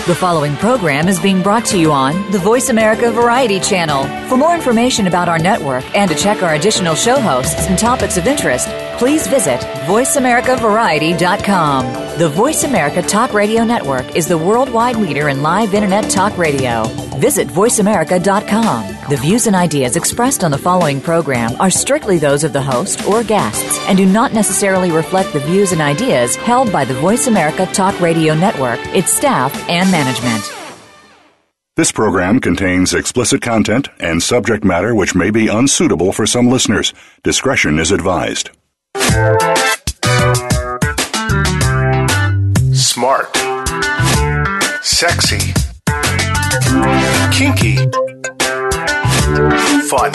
The following program is being brought to you on the Voice America Variety Channel. For more information about our network and to check our additional show hosts and topics of interest, please visit voiceamericavariety.com. The Voice America Talk Radio Network is the worldwide leader in live Internet talk radio. Visit voiceamerica.com. The views and ideas expressed on the following program are strictly those of the host or guests and do not necessarily reflect the views and ideas held by the Voice America Talk Radio Network, its staff, and management. This program contains explicit content and subject matter which may be unsuitable for some listeners. Discretion is advised. Smart, sexy, kinky, fun.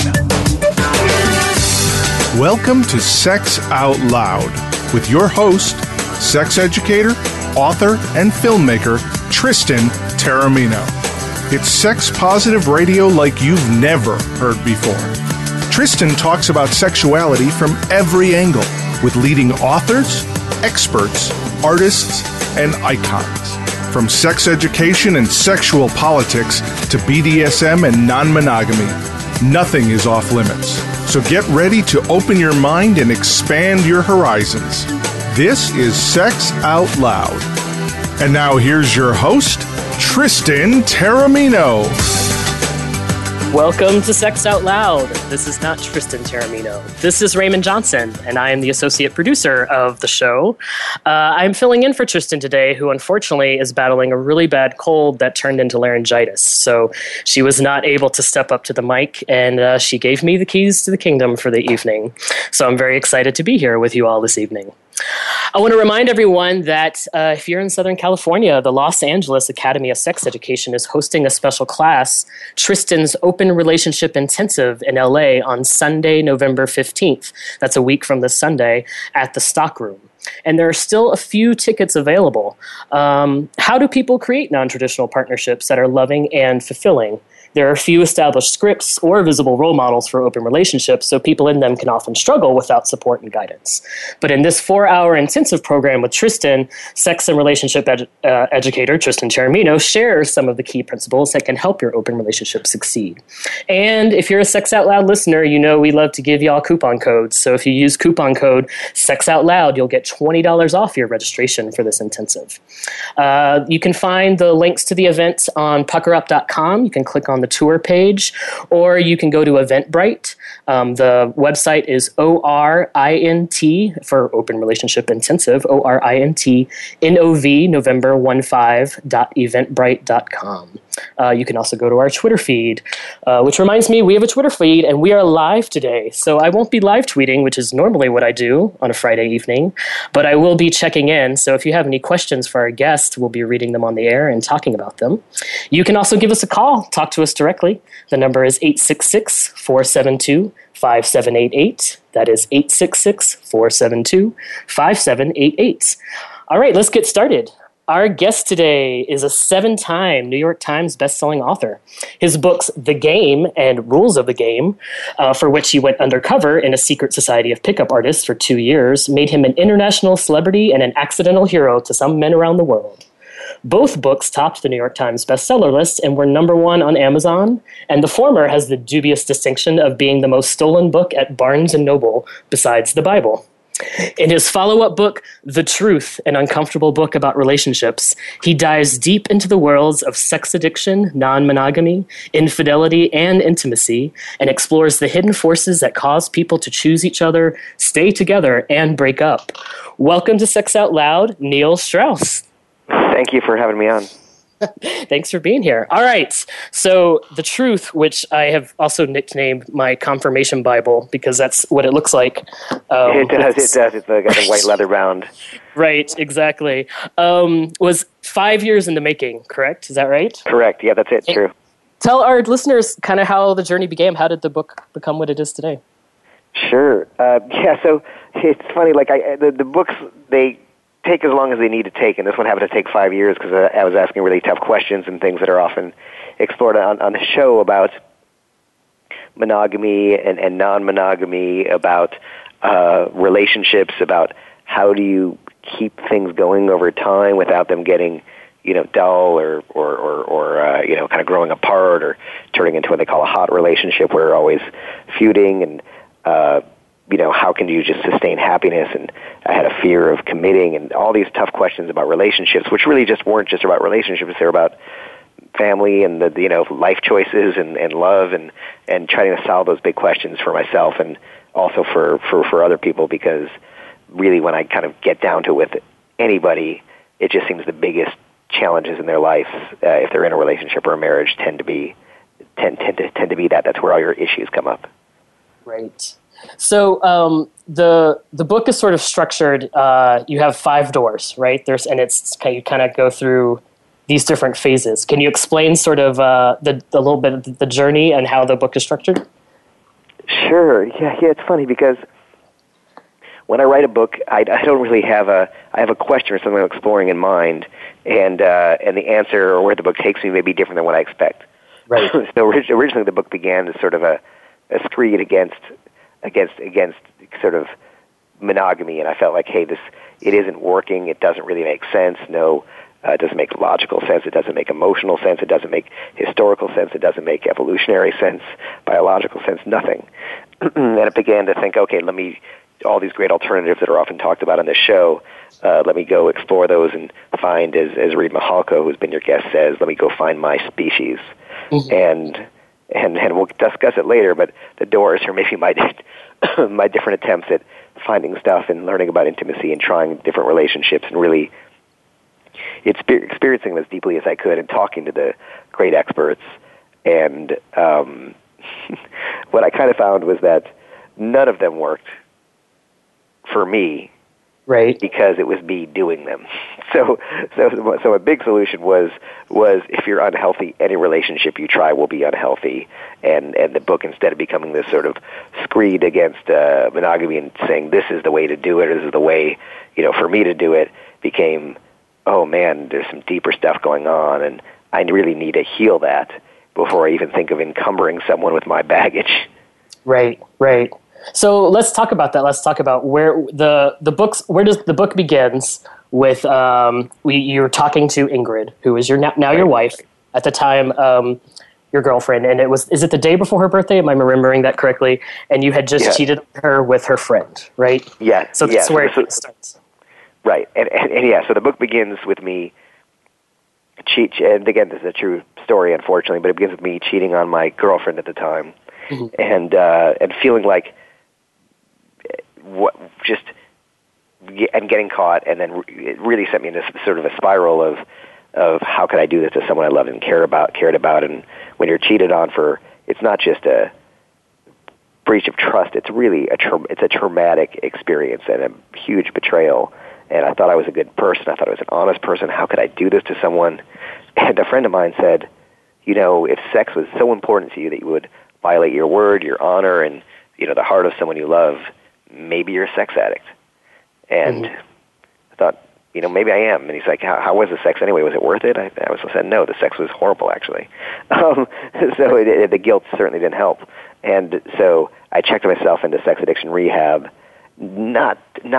Welcome to Sex Out Loud with your host, sex educator, author, and filmmaker, Tristan Taormino. It's sex-positive radio like you've never heard before. Tristan talks about sexuality from every angle with leading authors, experts, artists, and icons. From sex education and sexual politics to BDSM and non-monogamy, nothing is off limits. So get ready to open your mind and expand your horizons. This is Sex Out Loud. And now here's your host, Tristan Taormino. Welcome to Sex Out Loud. This is not Tristan Taormino. This is Raymond Johnson, and I am the associate producer of the show. I'm filling in for Tristan today, who unfortunately is battling a really bad cold that turned into laryngitis. So she was not able to step up to the mic, and she gave me the keys to the kingdom for the evening. So I'm very excited to be here with you all this evening. I want to remind everyone that if you're in Southern California, the Los Angeles Academy of Sex Education is hosting a special class, Tristan's Open Relationship Intensive in LA on Sunday, November 15th. That's a week from this Sunday at the Stockroom. And there are still a few tickets available. How do people create non-traditional partnerships that are loving and fulfilling? There are few established scripts or visible role models for open relationships, so people in them can often struggle without support and guidance. But in this 4-hour intensive program with Tristan, sex and relationship educator Tristan Taormino shares some of the key principles that can help your open relationship succeed. And if you're a Sex Out Loud listener, you know we love to give y'all coupon codes. So if you use coupon code Sex Out Loud, you'll get $20 off your registration for this intensive. You can find the links to the event on puckerup.com. You can click on the tour page, or you can go to Eventbrite. The website is ORINT for Open Relationship Intensive, ORINTNOV November 15.eventbrite.com. You can also go to our Twitter feed, which reminds me, we have a Twitter feed and we are live today. So I won't be live tweeting, which is normally what I do on a Friday evening, but I will be checking in. So if you have any questions for our guests, we'll be reading them on the air and talking about them. You can also give us a call, talk to us directly. The number is 866-472-5788. That is 866-472-5788. All right, let's get started. Our guest today is a 7-time New York Times bestselling author. His books, The Game and Rules of the Game, for which he went undercover in a secret society of pickup artists for 2 years, made him an international celebrity and an accidental hero to some men around the world. Both books topped the New York Times bestseller list and were #1 on Amazon, and the former has the dubious distinction of being the most stolen book at Barnes & Noble besides the Bible. In his follow-up book, The Truth, an uncomfortable book about relationships, he dives deep into the worlds of sex addiction, non-monogamy, infidelity, and intimacy, and explores the hidden forces that cause people to choose each other, stay together, and break up. Welcome to Sex Out Loud, Neil Strauss. Thank you for having me on. Thanks for being here. All right. So The Truth, which I have also nicknamed my confirmation Bible because that's what it looks like. It does. It's got a white leather bound. Right, exactly. Was 5 years in the making, correct? Is that right? Correct. Yeah, that's it. True. Tell our listeners kind of how the journey began. How did the book become what it is today? Sure. So it's funny. Like the books, they take as long as they need to take, and this one happened to take 5 years because I was asking really tough questions and things that are often explored on the show about monogamy and non-monogamy, about relationships, about how do you keep things going over time without them getting dull or kind of growing apart or turning into what they call a hot relationship where you're always feuding and, how can you just sustain happiness? And I had a fear of committing and all these tough questions about relationships, which really just weren't just about relationships. They were about family and the life choices and love and trying to solve those big questions for myself and also for other people, because really when I kind of get down to it with anybody, it just seems the biggest challenges in their life, if they're in a relationship or a marriage, tend to be that. That's where all your issues come up. Right. So the book is sort of structured. You have 5 doors, right? You kind of go through these different phases. Can you explain sort of the little bit of the journey and how the book is structured? Sure. Yeah. It's funny because when I write a book, I don't really have I have a question or something I'm exploring in mind, and the answer or where the book takes me may be different than what I expect. Right. So originally the book began as sort of a screed against sort of monogamy, and I felt like, hey, it isn't working. It doesn't really make sense. No, it doesn't make logical sense. It doesn't make emotional sense. It doesn't make historical sense. It doesn't make evolutionary sense, biological sense. Nothing. And it began to think, okay, all these great alternatives that are often talked about on this show, let me go explore those and find, as Reid Mihalko, who's been your guest, says, let me go find my species. Mm-hmm. And we'll discuss it later, but the doors are maybe my different attempts at finding stuff and learning about intimacy and trying different relationships and really experiencing them as deeply as I could and talking to the great experts. And what I kind of found was that none of them worked for me, right? Because it was me doing them. So a big solution was if you're unhealthy, any relationship you try will be unhealthy. And the book, instead of becoming this sort of screed against monogamy and saying this is the way to do it, or this is the way for me to do it, became, oh man, there's some deeper stuff going on, and I really need to heal that before I even think of encumbering someone with my baggage. Right. So let's talk about that. Let's talk about where where does the book begins with you're talking to Ingrid, who is your wife, at the time your girlfriend, and is it the day before her birthday? Am I remembering that correctly? And you had just cheated on her with her friend, right? Yeah. So that's where it starts. Right, and yeah, so the book begins with me and again, this is a true story, unfortunately, but it begins with me cheating on my girlfriend at the time, mm-hmm. and feeling like and getting caught, and then it really sent me into sort of a spiral of how could I do this to someone I loved and cared about, and when you're cheated on it's not just a breach of trust, it's really it's a traumatic experience and a huge betrayal. And I thought I was a good person. I thought I was an honest person. How could I do this to someone? And a friend of mine said, if sex was so important to you that you would violate your word, your honor, and the heart of someone you love, maybe you're a sex addict. And mm-hmm. I thought, maybe I am. And he's like, how was the sex anyway? Was it worth it? I said, no, the sex was horrible, actually. So the guilt certainly didn't help. And so I checked myself into sex addiction rehab, not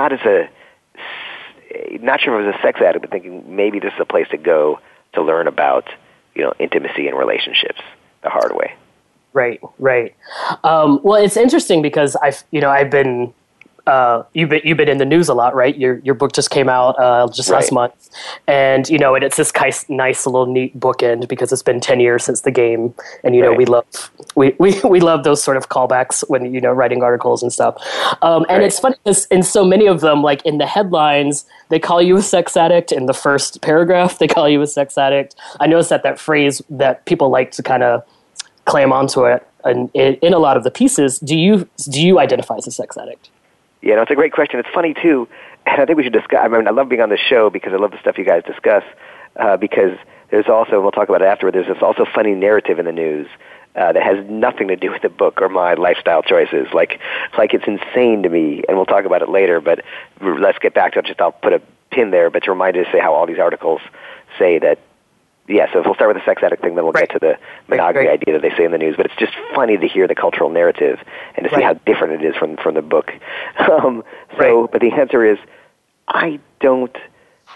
sure if I was a sex addict, but thinking maybe this is a place to go to learn about, intimacy and relationships the hard way. Right. Well, it's interesting because I've been you've been in the news a lot, right? Your book just came out last month, and and it's this nice little neat bookend because it's been 10 years since the game, and right. we love those sort of callbacks when writing articles and stuff. And right. It's funny because in so many of them, like in the headlines, they call you a sex addict. In the first paragraph, they call you a sex addict. I noticed that phrase that people like to kind of clam onto it, and in a lot of the pieces, do you identify as a sex addict? Yeah, it's a great question. It's funny, too, and I think we should discuss. I love being on the show because I love the stuff you guys discuss, because there's also, and we'll talk about it afterward, there's this also funny narrative in the news that has nothing to do with the book or my lifestyle choices. Like it's insane to me, and we'll talk about it later, but let's get back to it. I'll put a pin there, but to remind you to say how all these articles say that, yeah, so if we'll start with the sex addict thing, then we'll get to the monogamy idea that they say in the news. But it's just funny to hear the cultural narrative and to see how different it is from the book. But the answer is,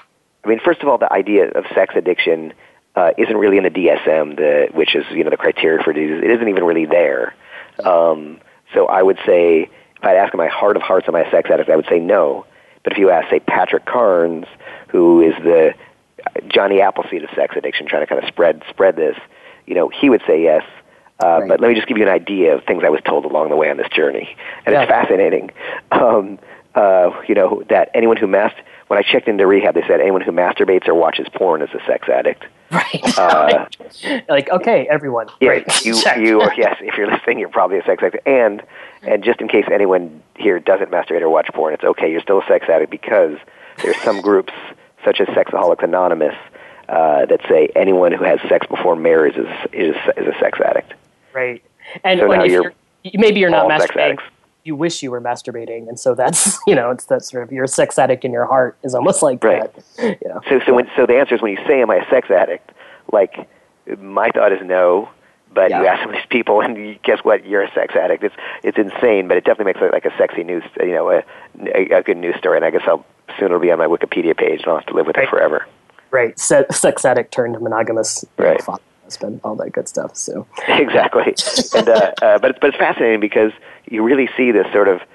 I mean, first of all, the idea of sex addiction isn't really in the DSM, which is, you know, the criteria for disease. It isn't even really there. So I would say, if I'd ask in my heart of hearts, am I a sex addict, I would say no. But if you ask, say, Patrick Carnes, who is the Johnny Appleseed of sex addiction, trying to kind of spread this, you know, he would say yes. Right. But let me just give you an idea of things I was told along the way on this journey. And it's fascinating. You know, that anyone who when I checked into rehab, they said anyone who masturbates or watches porn is a sex addict. Right. Like, okay, everyone. Yeah, right. you or yes, if you're listening, you're probably a sex addict. And just in case anyone here doesn't masturbate or watch porn, it's okay. You're still a sex addict because there's some groups, such as Sexaholics Anonymous, that say anyone who has sex before marriage is a sex addict. Right. And so maybe you're not sex masturbating. addicts. You wish you were masturbating, and so that's, you know, it's that sort of, you're a sex addict in your heart is almost like right. that. You know? So the answer is, when you say, am I a sex addict, like, my thought is no, but you ask some of these people, and guess what? You're a sex addict. It's insane, but it definitely makes it like a sexy news, you know, a good news story, and I guess soon it'll be on my Wikipedia page, and I'll have to live with it forever. Right. Sex addict turned monogamous. Right. Husband, all that good stuff. So exactly, and, but it's fascinating because you really see this sort of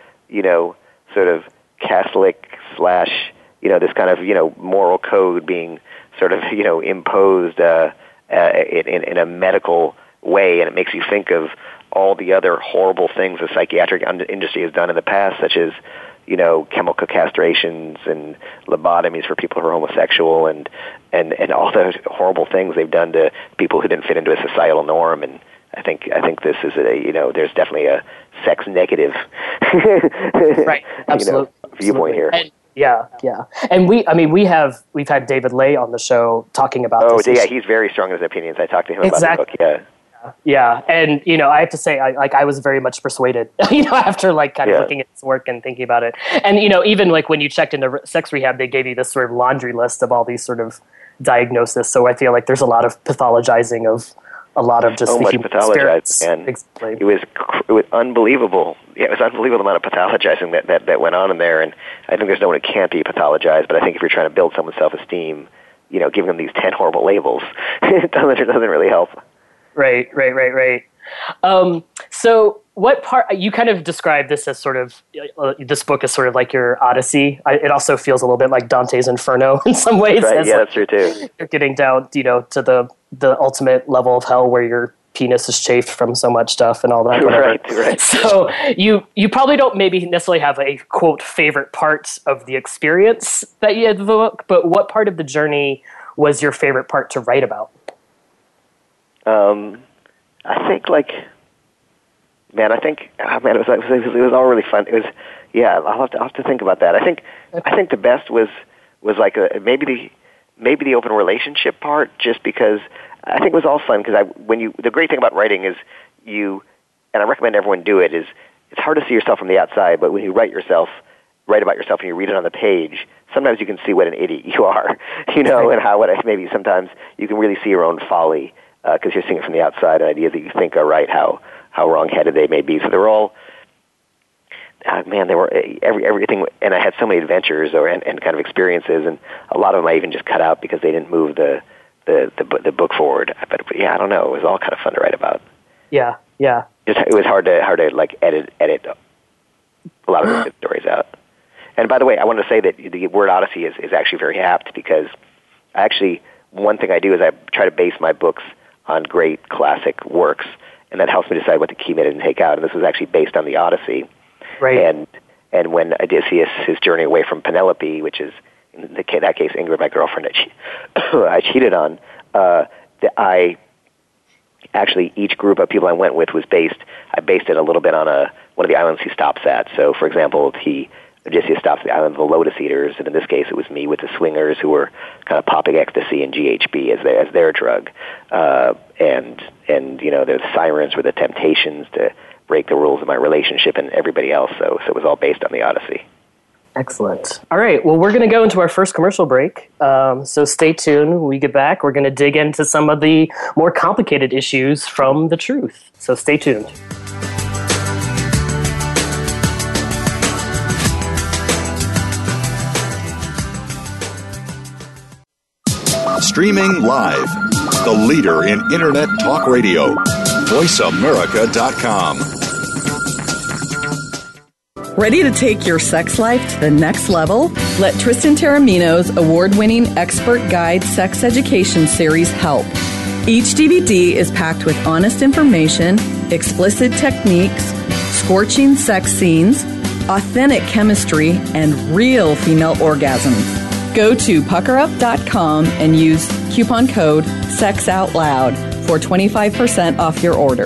Catholic / this kind of moral code being sort of imposed in a medical way, and it makes you think of all the other horrible things the psychiatric industry has done in the past, such as chemical castrations and lobotomies for people who are homosexual, and all those horrible things they've done to people who didn't fit into a societal norm. And I think this is there's definitely a sex negative right, absolutely, viewpoint here. And, yeah. And we've had David Lay on the show talking about this. Oh, yeah, he's very strong in his opinions. I talked to him about the book, Yeah, and I have to say, I was very much persuaded, after looking at his work and thinking about it. And even when you checked into sex rehab, they gave you this sort of laundry list of all these sort of diagnoses. So I feel like there's a lot of pathologizing of a lot of just the human spirits. And exactly. It was unbelievable. Yeah, it was unbelievable the amount of pathologizing that went on in there. And I think there's no one who can't be pathologized. But I think if you're trying to build someone's self-esteem, giving them these 10 horrible labels, it doesn't really help. Right. So what part, you kind of described this as sort of, this book is sort of like your Odyssey. It also feels a little bit like Dante's Inferno in some ways. Right, yeah, that's true too. You're getting down, to the ultimate level of hell where your penis is chafed from so much stuff and all that. Right. So you probably don't maybe necessarily have a, quote, favorite part of the experience that you had the book, but what part of the journey was your favorite part to write about? I think it was all really fun. It was, I'll have to think about that. I think the best was like maybe the open relationship part, just because I think it was all fun, because the great thing about writing is and I recommend everyone do it, is it's hard to see yourself from the outside, but when you write about yourself and you read it on the page, sometimes you can see what an idiot you are, and how maybe sometimes you can really see your own folly, because you're seeing it from the outside, and ideas that you think are right, how wrong-headed they may be. So they were all, they were everything, and I had so many adventures and kind of experiences, and a lot of them I even just cut out because they didn't move the book forward. But I don't know. It was all kind of fun to write about. Yeah. It was hard to edit a lot of the stories out. And by the way, I wanted to say that the word Odyssey is actually very apt, because one thing I do is I try to base my books on great classic works, and that helps me decide what to keep in and take out. And this was actually based on the Odyssey. Right. And when Odysseus, his journey away from Penelope, which is in that case Ingrid, my girlfriend, I cheated on, each group of people I went with I based it a little bit on one of the islands he stops at. So, for example, Odysseus stops at the island of the Lotus Eaters, and in this case it was me with the swingers who were kind of popping ecstasy and GHB as their drug. And the sirens were the temptations to break the rules of my relationship, and everybody else. So it was all based on the Odyssey. Excellent. All right, well, we're going to go into our first commercial break. So stay tuned. When we get back, we're going to dig into some of the more complicated issues from the truth. So stay tuned. Streaming live. The leader in Internet talk radio. VoiceAmerica.com. Ready to take your sex life to the next level? Let Tristan Taormino's award-winning expert guide sex education series help. Each DVD is packed with honest information, explicit techniques, scorching sex scenes, authentic chemistry, and real female orgasms. Go to puckerup.com and use coupon code SEXOUTLOUD for 25% off your order.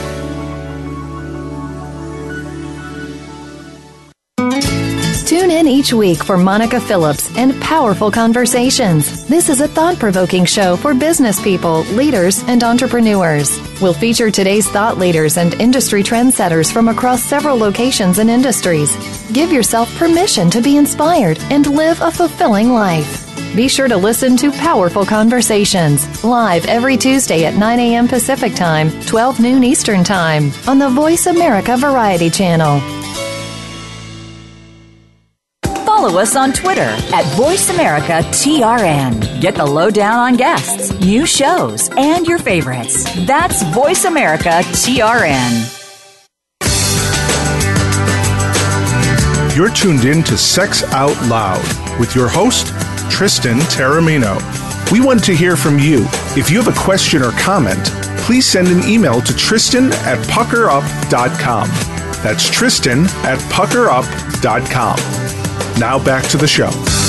Tune in each week for Monica Phillips and Powerful Conversations. This is a thought-provoking show for business people, leaders, and entrepreneurs. We'll feature today's thought leaders and industry trendsetters from across several locations and industries. Give yourself permission to be inspired and live a fulfilling life. Be sure to listen to Powerful Conversations, live every Tuesday at 9 a.m. Pacific Time, 12 noon Eastern Time, on the Voice America Variety Channel. Follow us on Twitter at VoiceAmericaTRN. Get the lowdown on guests, new shows, and your favorites. That's VoiceAmericaTRN. You're tuned in to Sex Out Loud with your host, Tristan Taormino. We want to hear from you. If you have a question or comment, please send an email to Tristan@puckerup.com. That's Tristan@puckerup.com. Now back to the show.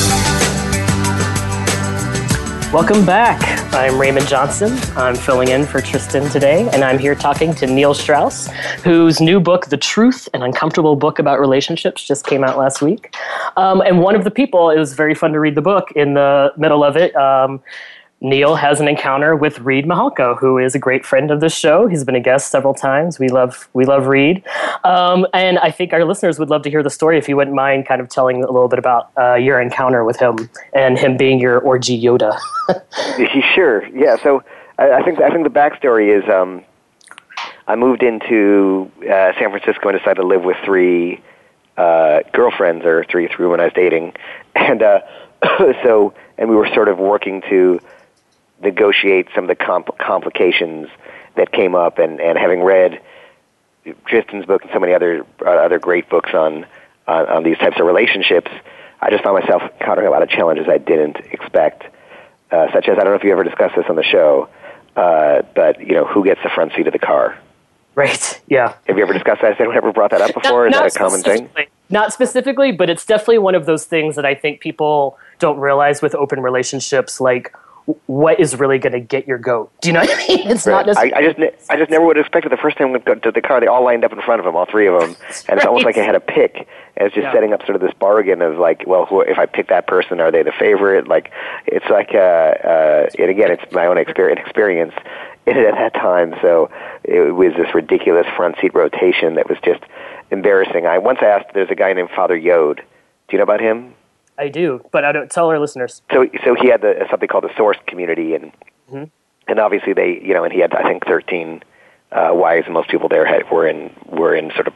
Welcome back. I'm Raymond Johnson. I'm filling in for Tristan today, and I'm here talking to Neil Strauss, whose new book, The Truth, an Uncomfortable Book About Relationships, just came out last week. And one of the people, it was very fun to read the book. In the middle of it, Neil has an encounter with Reed Mihalko, who is a great friend of this show. He's been a guest several times. We love Reed. And I think our listeners would love to hear the story, if you wouldn't mind kind of telling a little bit about your encounter with him and him being your orgy Yoda. Sure. Yeah. So I think the backstory is I moved into San Francisco and decided to live with three girlfriends, or three women I was dating, and and we were sort of working to negotiate some of the complications that came up, and having read Tristan's book and so many other great books on these types of relationships, I just found myself encountering a lot of challenges I didn't expect, such as, I don't know if you ever discussed this on the show, but who gets the front seat of the car? Right, yeah. Have you ever discussed that? Has anyone ever brought that up before? Is that a common thing? Not specifically, but it's definitely one of those things that I think people don't realize with open relationships, like, what is really going to get your goat? Do you know what I mean? It's right. not necessarily... I just never would have expected the first time we got to the car, they all lined up in front of him, all three of them, and it's almost like I had a pick. And it's just setting up sort of this bargain of like, well, if I pick that person, are they the favorite? Like, it's like, and again, it's my own experience in it at that time. So it was this ridiculous front seat rotation that was just embarrassing. Once asked, there's a guy named Father Yod. Do you know about him? I do, but I don't tell our listeners. So he had something called the Source community, and obviously they, and he had, I think, 13 wives, and most people there were in sort of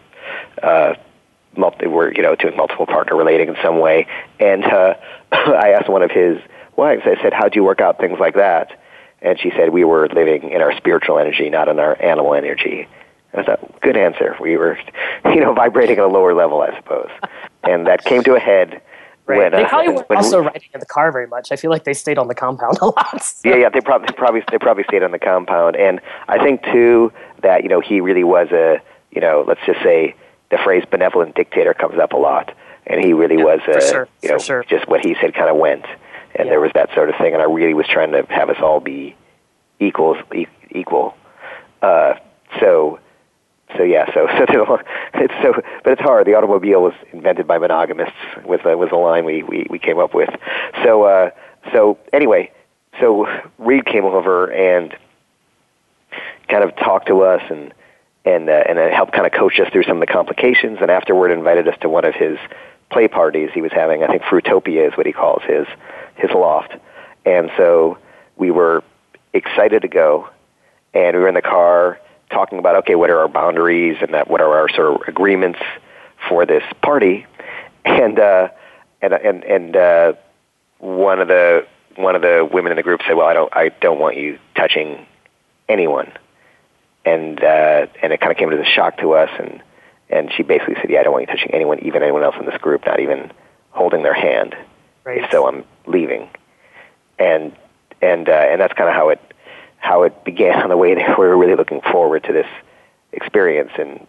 doing multiple partner relating in some way. And I asked one of his wives, I said, "How'd you work out things like that?" And she said, "We were living in our spiritual energy, not in our animal energy." And I thought, good answer. We were, vibrating at a lower level, I suppose. And that came to a head. Right. They probably weren't also riding in the car very much. I feel like they stayed on the compound a lot. So. Yeah, they probably stayed on the compound, and I think too that he really was a let's just say the phrase benevolent dictator comes up a lot, and he really was just what he said kind of went, and there was that sort of thing, and I really was trying to have us all be equal. But it's hard. The automobile was invented by monogamists. Was a line we came up with. So anyway, Reed came over and kind of talked to us and helped kind of coach us through some of the complications. And afterward, invited us to one of his play parties he was having. I think Fruitopia is what he calls his loft. And so we were excited to go, and we were in the car talking about, okay, what are our boundaries and what are our sort of agreements for this party, and one of the one of the women in the group said, "Well, I don't want you touching anyone," and it kind of came as a shock to us, and she basically said, "Yeah, I don't want you touching anyone, even anyone else in this group, not even holding their hand. Right. If so, I'm leaving." And that's kind of how it began on the way there. We were really looking forward to this experience, and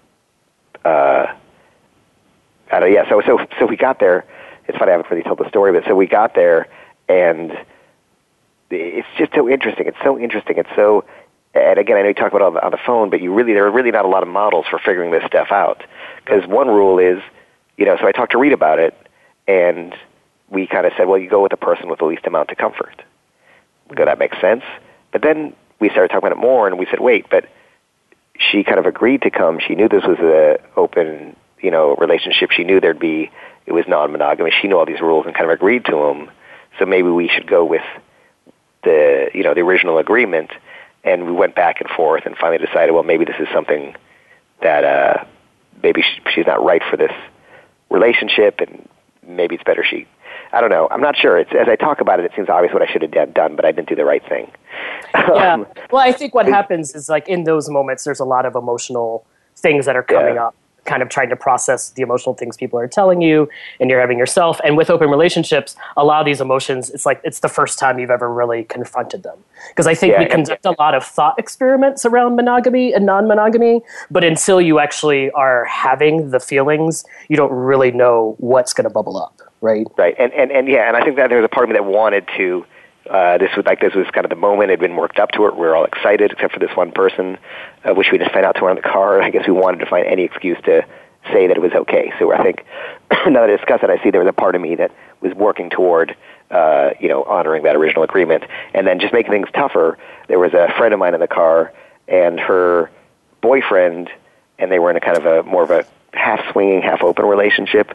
so we got there. It's funny, I haven't really told the story, but so we got there, and it's just so interesting. It's so interesting. It's so, and again, I know you talk about it on the phone, but there are really not a lot of models for figuring this stuff out. Because one rule is, so I talked to Reed about it, and we kind of said, well, you go with the person with the least amount of comfort. We go, that makes sense. But then we started talking about it more, and we said, wait, but she kind of agreed to come. She knew this was an open, relationship. She knew it was non-monogamous. She knew all these rules and kind of agreed to them. So maybe we should go with the original agreement. And we went back and forth and finally decided, well, maybe this is something that maybe she's not right for this relationship, and maybe it's better I don't know. I'm not sure. As I talk about it, it seems obvious what I should have done, but I didn't do the right thing. Yeah. Well, I think what happens is, like, in those moments, there's a lot of emotional things that are coming up, kind of trying to process the emotional things people are telling you and you're having yourself. And with open relationships, a lot of these emotions, it's like it's the first time you've ever really confronted them. Because I think we conduct a lot of thought experiments around monogamy and non-monogamy, but until you actually are having the feelings, you don't really know what's going to bubble up. Right. Right. And I think that there was a part of me that wanted to, this was kind of the moment. It had been worked up to it. We were all excited, except for this one person, which we just found out tomorrow in the car. I guess we wanted to find any excuse to say that it was okay. So I think, now that I discuss it, I see there was a part of me that was working toward, honoring that original agreement. And then just making things tougher, there was a friend of mine in the car and her boyfriend, and they were in a kind of more of a half-swinging, half-open relationship,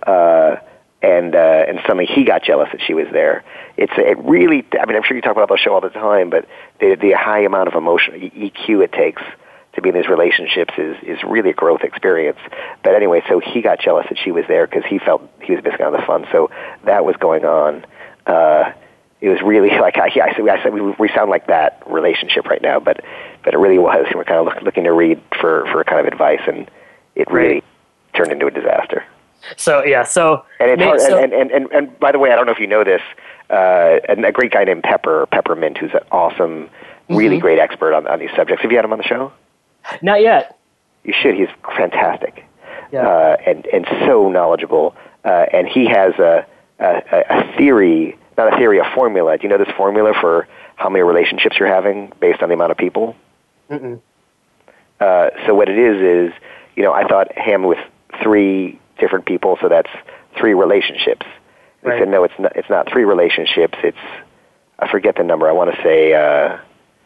and suddenly he got jealous that she was there. It really, I mean, I'm sure you talk about the show all the time, but the high amount of emotional EQ it takes to be in these relationships is really a growth experience. But anyway, so he got jealous that she was there because he felt he was missing out on the fun. So that was going on. It was really like I said we sound like that relationship right now, but it really was. We're kind of looking to Reed for kind of advice, and it really turned into a disaster. So and it's hard, and by the way, I don't know if you know this, a great guy named Peppermint, who's an awesome, really great expert on these subjects. Have you had him on the show? Not yet. You should. He's fantastic, and so knowledgeable. And he has a theory, not a theory, a formula. Do you know this formula for how many relationships you're having based on the amount of people? Mm-mm. So what it is I thought him with 3 different people, so that's 3 relationships. He said, no, it's not 3 relationships. It's, I forget the number. I want to say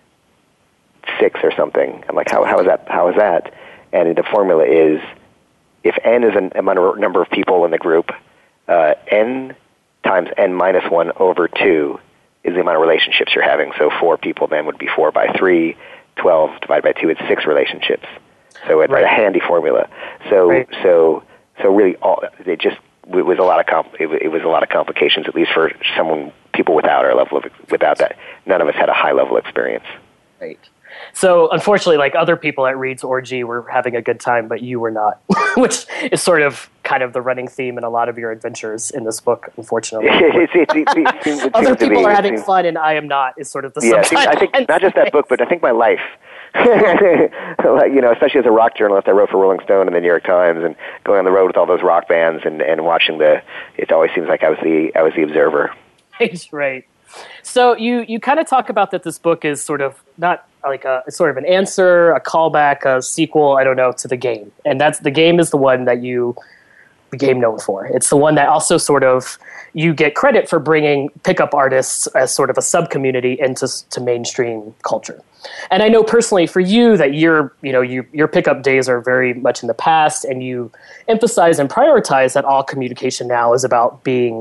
6 or something. I'm like, how is that? And the formula is, if n is a number of people in the group, n times n minus 1 over 2 is the amount of relationships you're having. So 4 people then would be 4 by 3. 12 divided by 2, it's 6 relationships. So it's a handy formula. So really, it was a lot of complications, at least for people without our level without that. None of us had a high level experience. Right. So unfortunately, like, other people at Reed's orgy were having a good time, but you were not, which is sort of kind of the running theme in a lot of your adventures in this book, unfortunately. Other people are having fun and I am not, is sort of the subtitle. I think not just that book, but I think my life. Especially as a rock journalist, I wrote for Rolling Stone and the New York Times, and going on the road with all those rock bands and watching it always seems like I was the observer. Right. So you kind of talk about that this book is sort of not like it's sort of an answer, a callback, a sequel, I don't know, to The Game. And The Game is the one that you became known for. It's the one that also sort of, you get credit for bringing pickup artists as sort of a sub-community into mainstream culture. And I know personally for you that your pickup days are very much in the past, and you emphasize and prioritize that all communication now is about being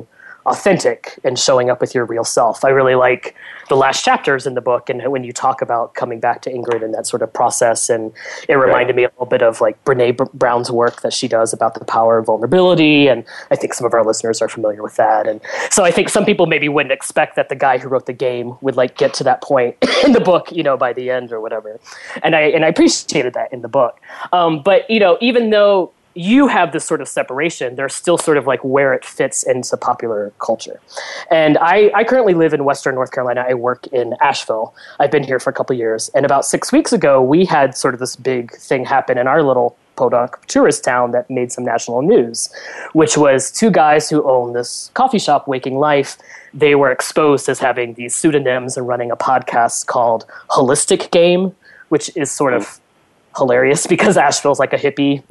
authentic and showing up with your real self. I really like the last chapters in the book, and when you talk about coming back to Ingrid and that sort of process, and it reminded me a little bit of like Brene Brown's work that she does about the power of vulnerability, and I think some of our listeners are familiar with that. And so I think some people maybe wouldn't expect that the guy who wrote the game would like get to that point in the book, by the end or whatever. And I appreciated that in the book. But even though you have this sort of separation, there's still sort of like where it fits into popular culture. And I currently live in Western North Carolina. I work in Asheville. I've been here for a couple of years. And about 6 weeks ago, we had sort of this big thing happen in our little podunk tourist town that made some national news, which was two guys who own this coffee shop, Waking Life. They were exposed as having these pseudonyms and running a podcast called Holistic Game, which is sort of hilarious because Asheville's like a hippie,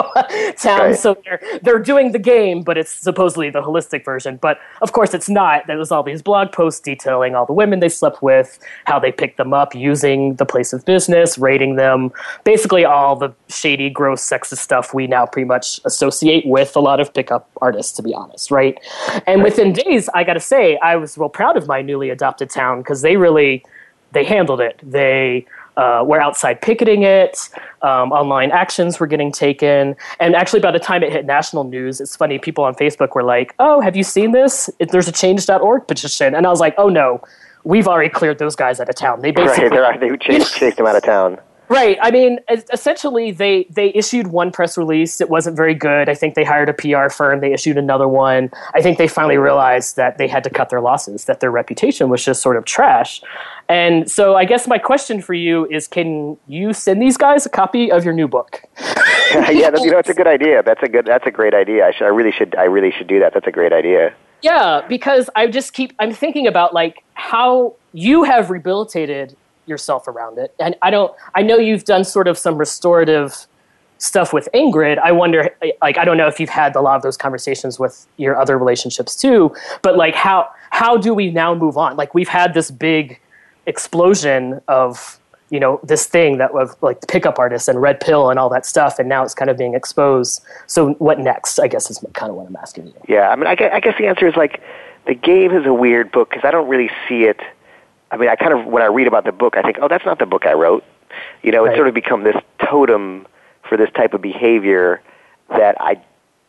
town. Right. So they're doing the game, but it's supposedly the holistic version. But of course it's not. There was all these blog posts detailing all the women they slept with, how they picked them up using the place of business, rating them, basically all the shady, gross, sexist stuff we now pretty much associate with a lot of pickup artists, to be honest, right? And within days, I got to say, I was real proud of my newly adopted town because they handled it. They were outside picketing it. Online actions were getting taken. And actually, by the time it hit national news, it's funny, people on Facebook were like, oh, have you seen this? There's a change.org petition. And I was like, oh, no, we've already cleared those guys out of town. They basically... Right, they chased them out of town. Right. I mean, essentially, they issued one press release. It wasn't very good. I think they hired a PR firm. They issued another one. I think they finally realized that they had to cut their losses, that their reputation was just sort of trash. And so I guess my question for you is, can you send these guys a copy of your new book? Yeah, it's a good idea. That's a great idea. I really should do that. That's a great idea. Yeah, because I'm thinking about like how you have rehabilitated yourself around it. And I know you've done sort of some restorative stuff with Ingrid. I wonder, like, I don't know if you've had a lot of those conversations with your other relationships too, but like how do we now move on? Like, we've had this big explosion of, this thing that was like the pickup artists and Red Pill and all that stuff, and now it's kind of being exposed. So what next, I guess, is kind of what I'm asking you. Yeah, I mean, I guess the answer is like, The Game is a weird book because I don't really see it. I mean, when I read about the book, I think, oh, that's not the book I wrote. It's sort of become this totem for this type of behavior that I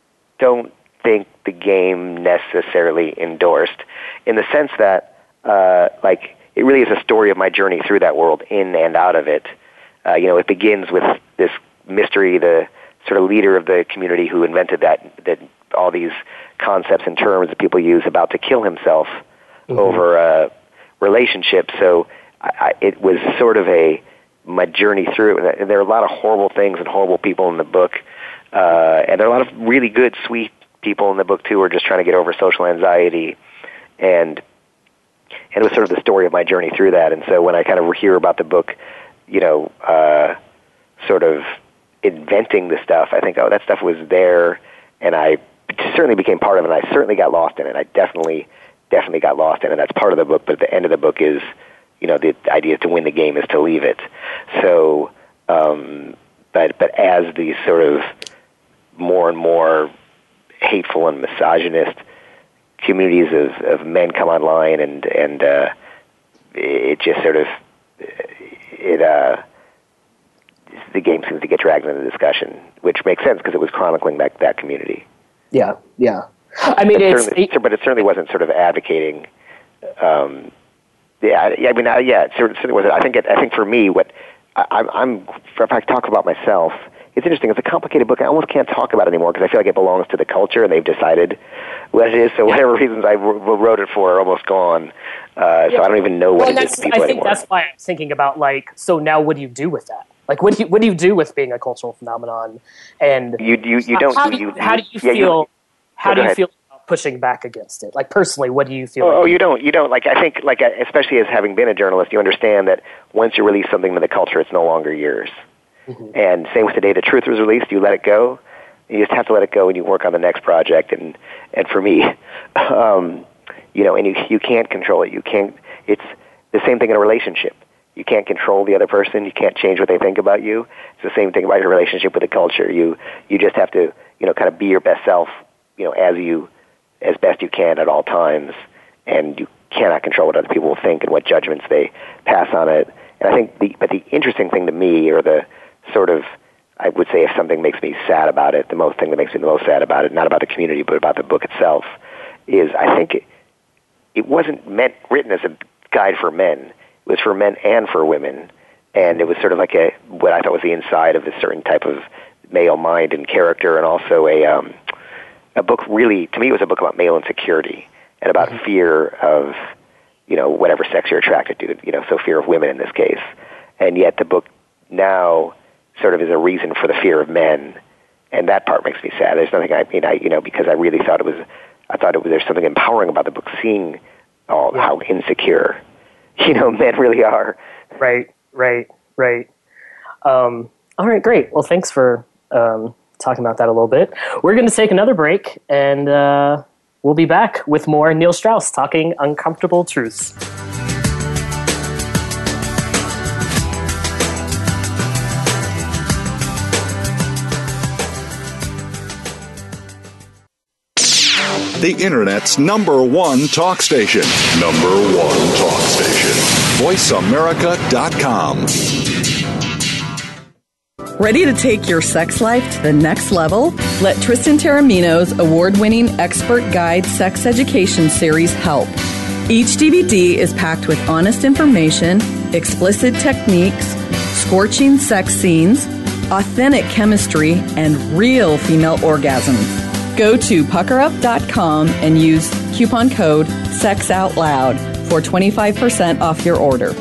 don't think The Game necessarily endorsed, in the sense that, it really is a story of my journey through that world, in and out of it. It begins with this mystery, the sort of leader of the community who invented that all these concepts and terms that people use about to kill himself over relationship. So it was sort of my journey through it. And there are a lot of horrible things and horrible people in the book. And there are a lot of really good, sweet people in the book, too, who are just trying to get over social anxiety. And it was sort of the story of my journey through that. And so when I kind of hear about the book, sort of inventing the stuff, I think, oh, that stuff was there. And I certainly became part of it. And I certainly got lost in it. I definitely got lost in it. That's part of the book, but the end of the book is, the idea to win the game is to leave it. So, but as these sort of more and more hateful and misogynist communities of men come online, and it just sort of, the game seems to get dragged into the discussion, which makes sense because it was chronicling that community. Yeah, yeah. I mean, but it certainly wasn't sort of advocating. It certainly wasn't. I think for me, what if I talk about myself, it's interesting. It's a complicated book. I almost can't talk about it anymore because I feel like it belongs to the culture, and they've decided what it is. So whatever reasons I wrote it for are almost gone. So I don't even know what it is to people anymore. I think that's why I'm thinking about so now what do you do with that? Like, what do you do with being a cultural phenomenon? And how do you feel about pushing back against it? Like, personally, what do you feel? You don't. Like, I think, especially as having been a journalist, you understand that once you release something to the culture, it's no longer yours. Mm-hmm. And same with the day the truth was released, you let it go. You just have to let it go and you work on the next project. And for me, and you can't control it. You can't. It's the same thing in a relationship. You can't control the other person. You can't change what they think about you. It's the same thing about your relationship with the culture. You just have to, kind of be your best self, as you as best you can at all times, and you cannot control what other people will think and what judgments they pass on it. And I think the interesting thing to me, or the sort of, I would say, if something makes me sad about it, the thing that makes me the most sad about it, not about the community, but about the book itself, is I think it wasn't written as a guide for men. It was for men and for women, and it was sort of like what I thought was the inside of a certain type of male mind and character, and also a book. Really, to me, it was a book about male insecurity and about fear of, whatever sex you're attracted to, so fear of women in this case. And yet the book now sort of is a reason for the fear of men, and that part makes me sad. There's nothing, because I really thought there's something empowering about the book, seeing how insecure, men really are. Right. All right, great. Well, thanks for talking about that a little bit. We're going to take another break, and we'll be back with more Neil Strauss talking uncomfortable truths. The Internet's #1 talk station. #1 talk station. VoiceAmerica.com. Ready to take your sex life to the next level? Let Tristan Taormino's award-winning expert guide sex education series help. Each DVD is packed with honest information, explicit techniques, scorching sex scenes, authentic chemistry, and real female orgasms. Go to puckerup.com and use coupon code SEXOUTLOUD for 25% off your order.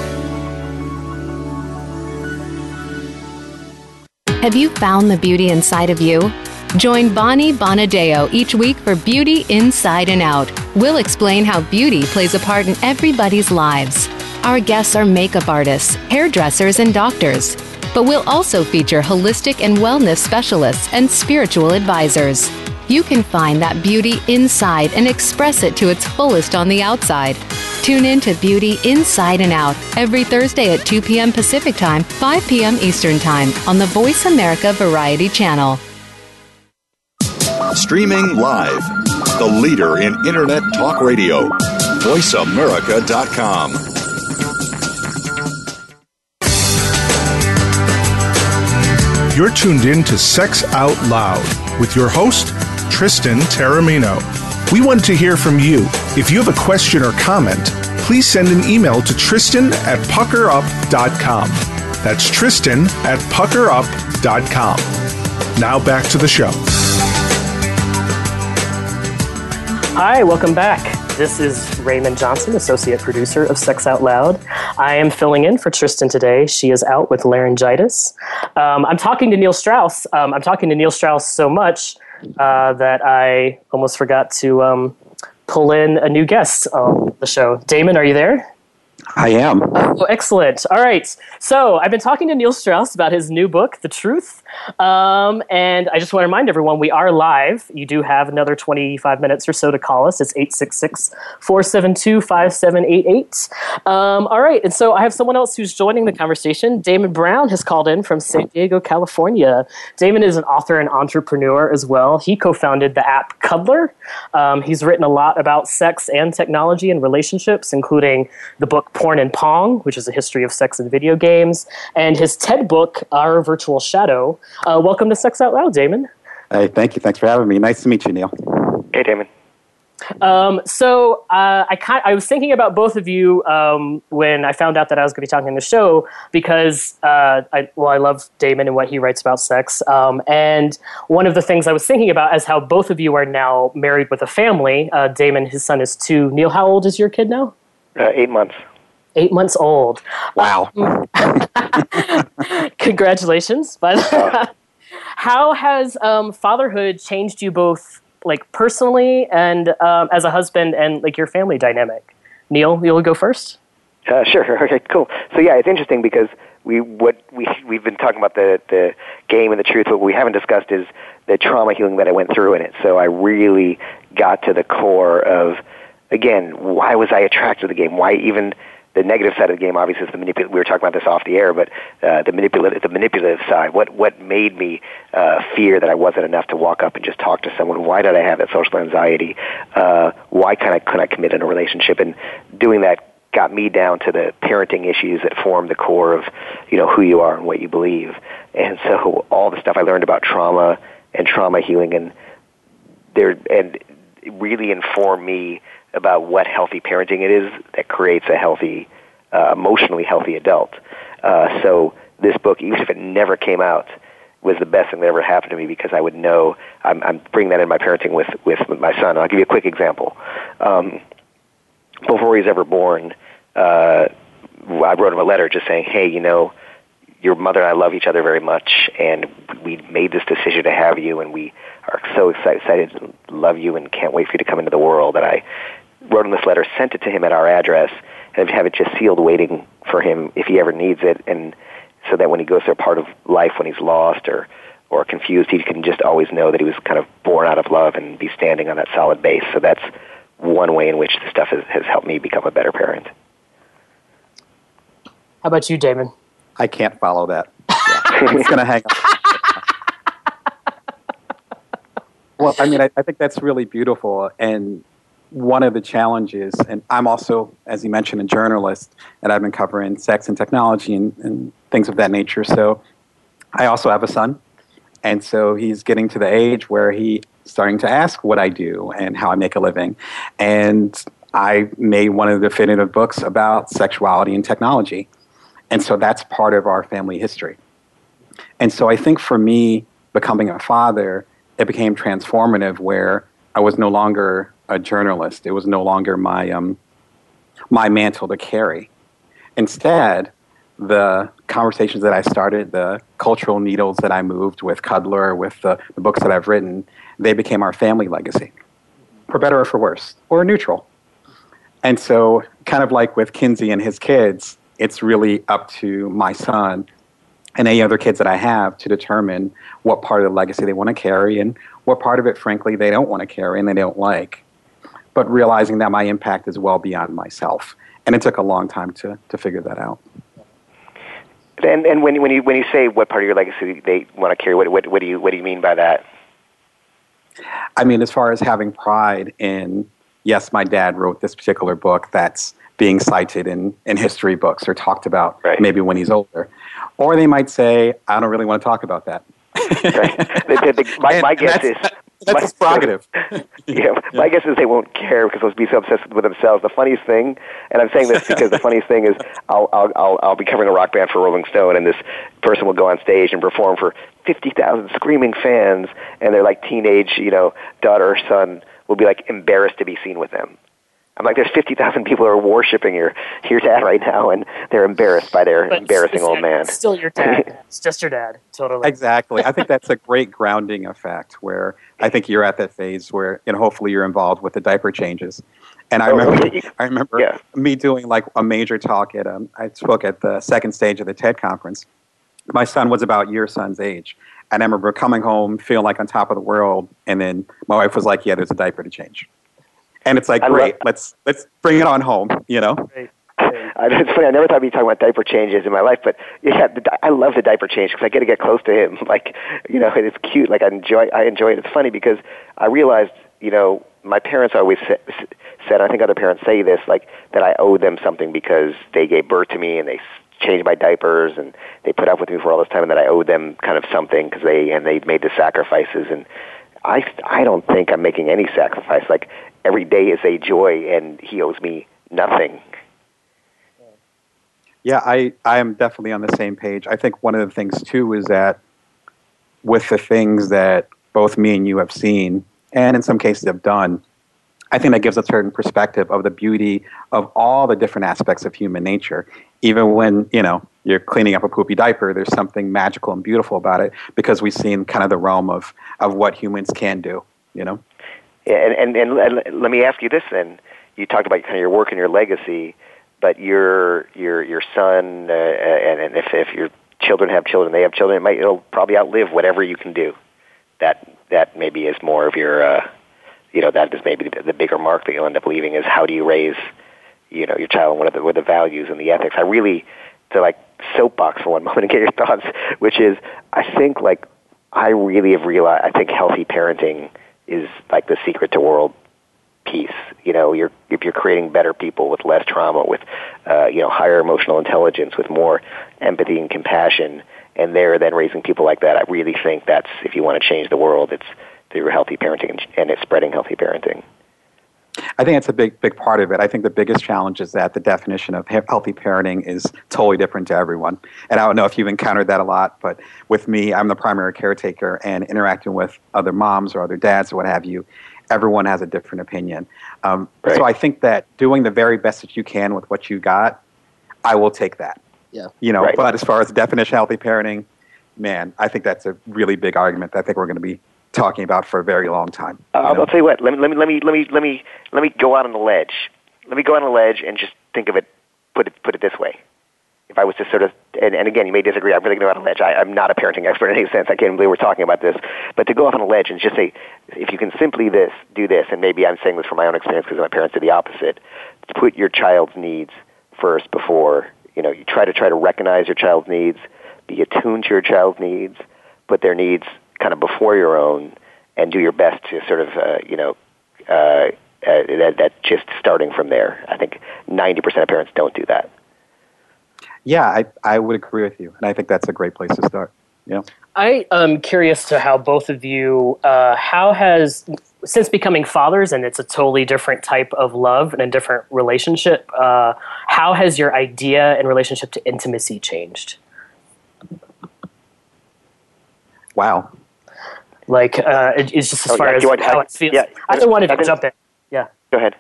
Have you found the beauty inside of you? Join Bonnie Bonadeo each week for Beauty Inside and Out. We'll explain how beauty plays a part in everybody's lives. Our guests are makeup artists, hairdressers, and doctors. But we'll also feature holistic and wellness specialists and spiritual advisors. You can find that beauty inside and express it to its fullest on the outside. Tune in to Beauty Inside and Out every Thursday at 2 p.m. Pacific Time, 5 p.m. Eastern Time on the Voice America Variety Channel. Streaming live. The leader in Internet talk radio. VoiceAmerica.com. You're tuned in to Sex Out Loud with your host, Tristan Taormino. We want to hear from you. If you have a question or comment, please send an email to Tristan@puckerup.com. That's Tristan@puckerup.com. Now back to the show. Hi, welcome back. This is Raymond Johnson, associate producer of Sex Out Loud. I am filling in for Tristan today. She is out with laryngitis. I'm talking to Neil Strauss. I'm talking to Neil Strauss so much that I almost forgot to pull in a new guest on the show. Damon, are you there? I am. Oh, excellent. All right. So I've been talking to Neil Strauss about his new book, The Truth. And I just want to remind everyone, we are live. You do have another 25 minutes or so to call us. It's 866-472-5788. All right. And so I have someone else who's joining the conversation. Damon Brown has called in from San Diego, California. Damon is an author and entrepreneur as well. He co-founded the app Cuddler. He's written a lot about sex and technology and relationships, including the book Porn and Pong, which is a history of sex and video games, and his TED book, Our Virtual Shadow. Welcome to Sex Out Loud, Damon. Hey, thank you. Thanks for having me. Nice to meet you, Neil. Hey, Damon. I was thinking about both of you when I found out that I was going to be talking on the show because I love Damon and what he writes about sex. And one of the things I was thinking about is how both of you are now married with a family. Damon, his son is 2. Neil, how old is your kid now? 8 months. 8 months old. Wow. Congratulations. But how has fatherhood changed you both, like personally and as a husband, and like your family dynamic? Neil, you'll go first? Sure. Okay, cool. So yeah, it's interesting because we've been talking about the game and the truth. What we haven't discussed is the trauma healing that I went through in it. So I really got to the core of, again, why was I attracted to the game? Why even the negative side of the game, obviously, is the manipulative. We were talking about this off the air, but the manipulative side. What made me fear that I wasn't enough to walk up and just talk to someone? Why did I have that social anxiety? Why couldn't I commit in a relationship? And doing that got me down to the parenting issues that form the core of, who you are and what you believe. And so all the stuff I learned about trauma and trauma healing and it really informed me about what healthy parenting it is that creates a healthy, emotionally healthy adult. So this book, even if it never came out, was the best thing that ever happened to me, because I would know I'm bringing that in my parenting with my son. I'll give you a quick example. Before he was ever born, I wrote him a letter just saying, hey, your mother and I love each other very much, and we made this decision to have you, and we are so excited to love you and can't wait for you to come into the world. And I wrote him this letter, sent it to him at our address, and have it just sealed waiting for him if he ever needs it, and so that when he goes through a part of life when he's lost or confused, he can just always know that he was kind of born out of love and be standing on that solid base. So that's one way in which this stuff has helped me become a better parent. How about you, Damon? I can't follow that. Yeah. I'm just going to hang on. Well, I think that's really beautiful. And one of the challenges, and I'm also, as you mentioned, a journalist, and I've been covering sex and technology and things of that nature. So I also have a son. And so he's getting to the age where he's starting to ask what I do and how I make a living. And I made one of the definitive books about sexuality and technology. And so that's part of our family history. And so I think for me, becoming a father, it became transformative, where I was no longer a journalist. It was no longer my mantle to carry. Instead, the conversations that I started, the cultural needles that I moved with Cuddler, with the books that I've written, they became our family legacy, for better or for worse, or neutral. And so kind of like with Kinsey and his kids, it's really up to my son and any other kids that I have to determine what part of the legacy they want to carry and what part of it, frankly, they don't want to carry and they don't like. But realizing that my impact is well beyond myself. And it took a long time to figure that out. And when you say what part of your legacy they want to carry, what do you mean by that? I mean, as far as having pride in, yes, my dad wrote this particular book that's being cited in history books or talked about maybe when he's older. Or they might say, I don't really want to talk about that. Right. My guess is... That's his prerogative. My guess is they won't care because they'll be so obsessed with themselves. The funniest thing, and I'm saying this because the funniest thing is I'll be covering a rock band for Rolling Stone, and this person will go on stage and perform for 50,000 screaming fans, and their teenage, daughter or son will be embarrassed to be seen with them. I'm like, there's 50,000 people who are worshiping your dad right now, and they're embarrassed by their embarrassing old man. It's still your dad. It's just your dad. Totally. Exactly. I think that's a great grounding effect, where I think you're at that phase where, hopefully you're involved with the diaper changes. And I remember me doing a major talk I spoke at the second stage of the TED conference. My son was about your son's age. And I remember coming home feeling like on top of the world, and then my wife was like, yeah, there's a diaper to change. And it's great, let's bring it on home, Right. It's funny, I never thought I'd be talking about diaper changes in my life, but I love the diaper change because I get to get close to him. It's cute. I enjoy it. It's funny because I realized, my parents always said, I think other parents say this, that I owe them something because they gave birth to me and they changed my diapers and they put up with me for all this time, and that I owe them kind of something because they made the sacrifices. And I don't think I'm making any sacrifice. Every day is a joy, and he owes me nothing. Yeah, I am definitely on the same page. I think one of the things, too, is that with the things that both me and you have seen, and in some cases have done, I think that gives a certain perspective of the beauty of all the different aspects of human nature. Even when, you're cleaning up a poopy diaper, there's something magical and beautiful about it because we've seen kind of the realm of what humans can do, Yeah, and let me ask you this then. You talked about kind of your work and your legacy, but your son, and if your children have children, they have children, it'll probably outlive whatever you can do. That maybe is more of your, that is maybe the bigger mark that you'll end up leaving is how do you raise, your child, and what are the values and the ethics. I really, to like soapbox for one moment and get your thoughts, which is, I think like I really have realized, I think healthy parenting is like the secret to world peace. If you're creating better people with less trauma, with higher emotional intelligence, with more empathy and compassion, and they're then raising people like that, I really think that's, if you want to change the world, it's through healthy parenting and it's spreading healthy parenting. I think it's a big part of it. I think the biggest challenge is that the definition of healthy parenting is totally different to everyone. And I don't know if you've encountered that a lot, but with me, I'm the primary caretaker, and interacting with other moms or other dads or what have you, everyone has a different opinion. Right. So I think that doing the very best that you can with what you got, I will take that. Yeah. Right. But as far as the definition of healthy parenting, man, I think that's a really big argument that I think we're going to be talking about for a very long time. I'll tell you what. Let me go out on the ledge. Let me go out on the ledge and just think of it. Put it this way. If I was to sort of, and again, you may disagree. I'm really going to go out on a ledge. I'm not a parenting expert in any sense. I can't believe we're talking about this. But to go off on a ledge and just say, if you can simply do this, and maybe I'm saying this from my own experience because my parents did the opposite. To put your child's needs first before you try to recognize your child's needs, be attuned to your child's needs, put their needs kind of before your own, and do your best to sort of, that just starting from there. I think 90% of parents don't do that. Yeah, I would agree with you, and I think that's a great place to start. Yeah. I am curious to how both of you, how has, since becoming fathers, and it's a totally different type of love and a different relationship, how has your idea in relationship to intimacy changed? Wow. Like, it's just as far as how it feels. Yeah, Either one of you, jump in. Yeah. Go ahead.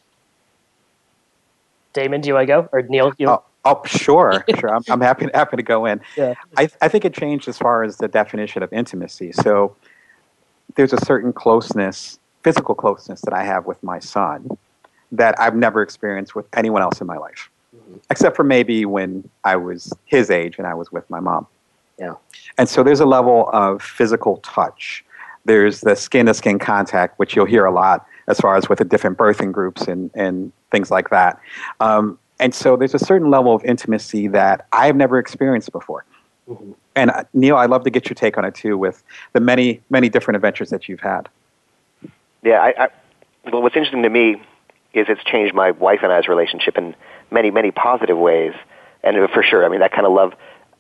Damon, do you want to go? Or Neil? Sure. I'm happy to go in. Yeah. I think it changed as far as the definition of intimacy. So there's a certain closeness, physical closeness that I have with my son that I've never experienced with anyone else in my life, except for maybe when I was his age and I was with my mom. Yeah. And so there's a level of physical touch. There's the skin-to-skin contact, which you'll hear a lot as far as with the different birthing groups and things like that. And so there's a certain level of intimacy that I've never experienced before. Mm-hmm. And Neil, I'd love to get your take on it too, with the many, many different adventures that you've had. Yeah, well, what's interesting to me is it's changed my wife and I's relationship in many, many positive ways. And for sure, I mean, that kind of love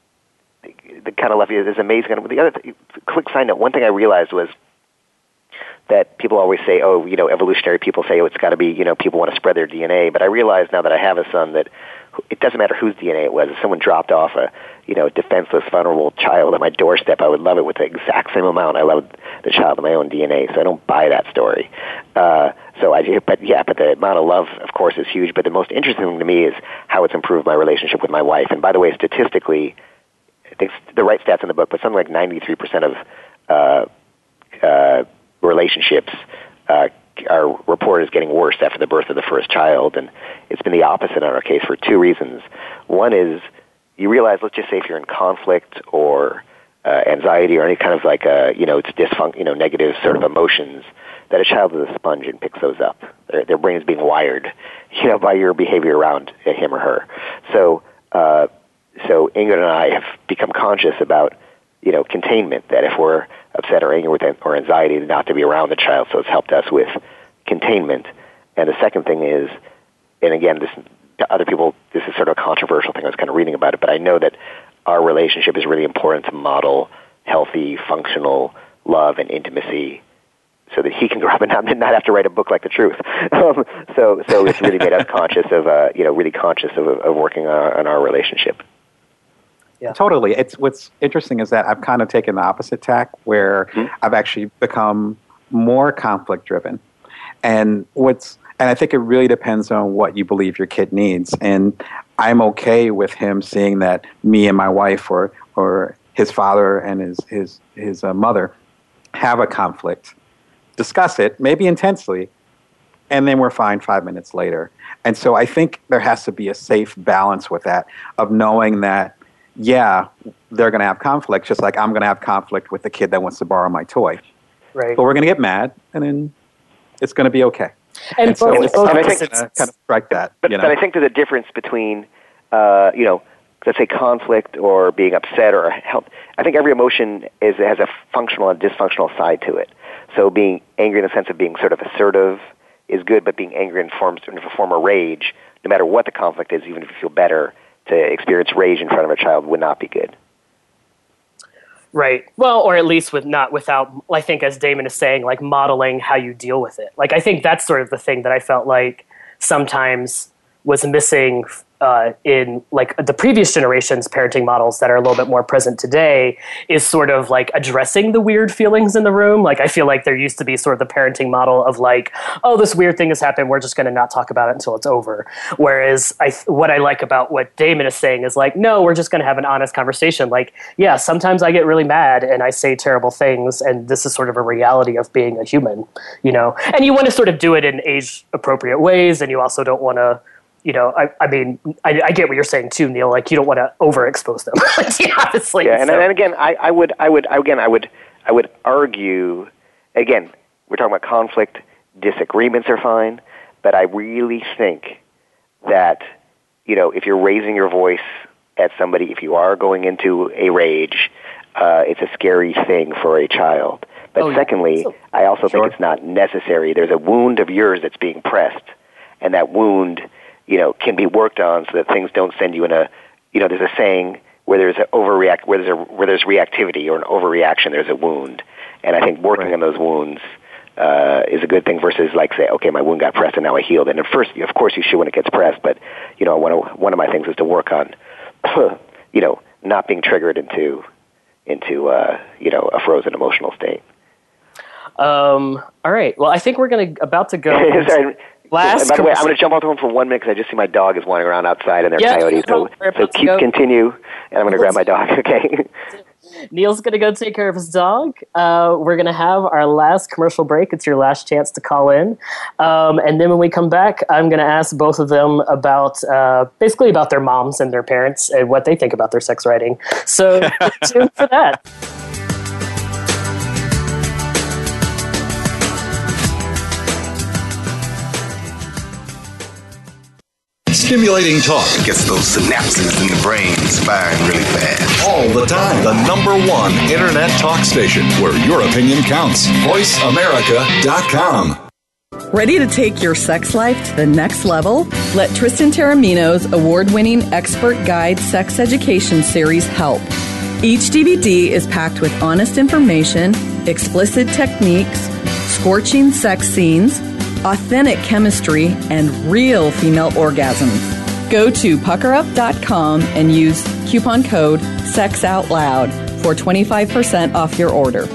is amazing. And the other quick side note, one thing I realized was that people always say, evolutionary people say, it's got to be, people want to spread their DNA. But I realize now that I have a son that it doesn't matter whose DNA it was. If someone dropped off a, defenseless, vulnerable child at my doorstep, I would love it with the exact same amount I love the child of my own DNA. So I don't buy that story. But the amount of love, of course, is huge. But the most interesting thing to me is how it's improved my relationship with my wife. And by the way, statistically, I think the right stats in the book, but something like 93% of relationships are reported as getting worse after the birth of the first child, and it's been the opposite in our case for two reasons. One is you realize, let's just say if you're in conflict or anxiety or any kind of like it's negative sort of emotions, that a child is a sponge and picks those up. Their brain is being wired, by your behavior around him or her. So Ingrid and I have become conscious about containment, that if we're upset or angry or anxiety, not to be around the child. So it's helped us with containment. And the second thing is, and again, this is sort of a controversial thing. I was kind of reading about it, but I know that our relationship is really important to model healthy, functional love and intimacy, so that he can grow up and not have to write a book like The Truth. So it's really made us conscious of, of working on our relationship. Yeah. Totally. What's interesting is that I've kind of taken the opposite tack, where I've actually become more conflict driven. And I think it really depends on what you believe your kid needs. And I'm okay with him seeing that me and my wife or his father and his mother have a conflict, discuss it, maybe intensely, and then we're fine 5 minutes later. And so I think there has to be a safe balance with that, of knowing that, yeah, they're going to have conflict, just like I'm going to have conflict with the kid that wants to borrow my toy. Right. But we're going to get mad, and then it's going to be okay. And so both I think opposites. kind of strike that. But I think there's a difference between, let's say conflict or being upset or help. I think every emotion has a functional and dysfunctional side to it. So being angry in the sense of being sort of assertive is good, but being angry in a form of rage, no matter what the conflict is, even if you feel better, to experience rage in front of a child would not be good. Right. Well, or at least without, I think as Damon is saying, like modeling how you deal with it. Like, I think that's sort of the thing that I felt like sometimes was missing in like the previous generation's parenting models that are a little bit more present today, is sort of like addressing the weird feelings in the room. Like, I feel like there used to be sort of the parenting model of like, oh, this weird thing has happened, we're just going to not talk about it until it's over. Whereas what I like about what Damon is saying is like, no, we're just going to have an honest conversation. Like, yeah, sometimes I get really mad and I say terrible things, and this is sort of a reality of being a human, and you want to sort of do it in age appropriate ways, and you also don't want to, I get what you're saying too, Neil. Like, you don't want to overexpose them. Obviously. Yeah, and again, I would argue. Again, we're talking about conflict. Disagreements are fine, but I really think that if you're raising your voice at somebody, if you are going into a rage, it's a scary thing for a child. But secondly, I also think it's not necessary. There's a wound of yours that's being pressed, and that wound, can be worked on so that things don't send you in a, there's a saying where there's where there's reactivity or an overreaction, there's a wound. And I think working on those wounds is a good thing versus like say, okay, my wound got pressed and now I healed. And at first, of course, you should when it gets pressed, but one of my things is to work on, not being triggered into a frozen emotional state. All right. Well, I think we're about to go. Sorry. By the way, I'm going to jump off the phone for 1 minute because I just see my dog is wandering around outside and they're coyotes. So continue, and I'm going to grab my dog, okay? Neil's going to go take care of his dog. We're going to have our last commercial break. It's your last chance to call in. And then when we come back, I'm going to ask both of them about basically about their moms and their parents and what they think about their sex writing. So stay tuned for that. Stimulating talk gets those synapses in the brain firing really fast. All the time. The #1 internet talk station where your opinion counts. VoiceAmerica.com. Ready to take your sex life to the next level? Let Tristan Taormino's award-winning expert guide sex education series help. Each DVD is packed with honest information, explicit techniques, scorching sex scenes, authentic chemistry, and real female orgasms. Go to puckerup.com and use coupon code SEXOUTLOUD for 25% off your order.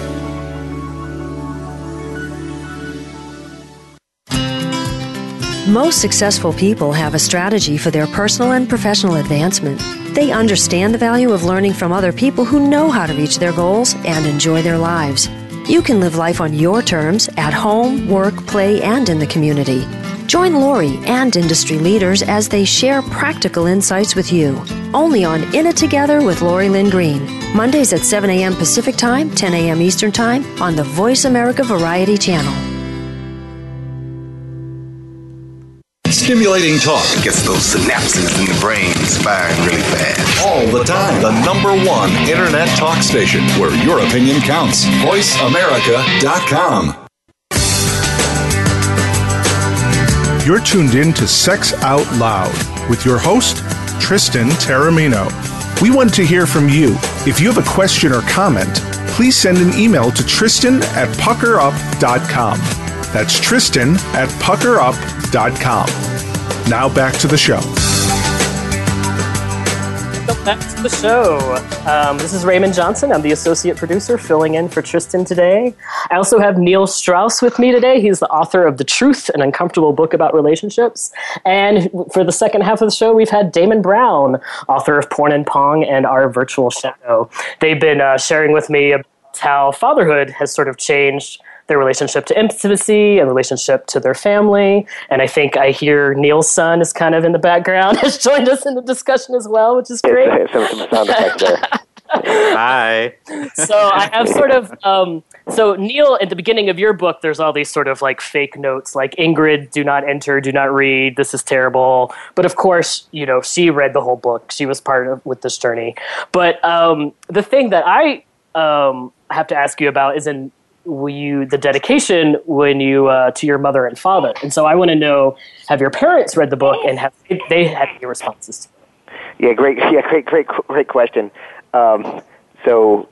Most successful people have a strategy for their personal and professional advancement. They understand the value of learning from other people who know how to reach their goals and enjoy their lives. You can live life on your terms at home, work, play, and in the community. Join Lori and industry leaders as they share practical insights with you. Only on In It Together with Lori Lynn Green. Mondays at 7 a.m. Pacific Time, 10 a.m. Eastern Time on the Voice America Variety Channel. Stimulating talk gets those synapses in the brain firing really fast. All the time. The #1 internet talk station where your opinion counts. VoiceAmerica.com. You're tuned in to Sex Out Loud with your host, Tristan Taormino. We want to hear from you. If you have a question or comment, please send an email to Tristan@puckerup.com. That's Tristan@puckerup.com. Now back to the show. Welcome back to the show. This is Raymond Johnson. I'm the associate producer filling in for Tristan today. I also have Neil Strauss with me today. He's the author of The Truth, an uncomfortable book about relationships. And for the second half of the show, we've had Damon Brown, author of Porn and Pong and Our Virtual Shadow. They've been sharing with me about how fatherhood has sort of changed their relationship to intimacy and relationship to their family. And I think I hear Neil's son is kind of in the background, has joined us in the discussion as well, which is great. Some sound effects there. Hi. So I have sort of So, Neil, at the beginning of your book, there's all these sort of like fake notes, like Ingrid, do not enter, do not read, this is terrible. But of course, she read the whole book. She was part of with this journey. But the thing that I have to ask you about is the dedication when you to your mother and father. And so I want to know, have your parents read the book, and have they had any responses to it? Yeah, great question. So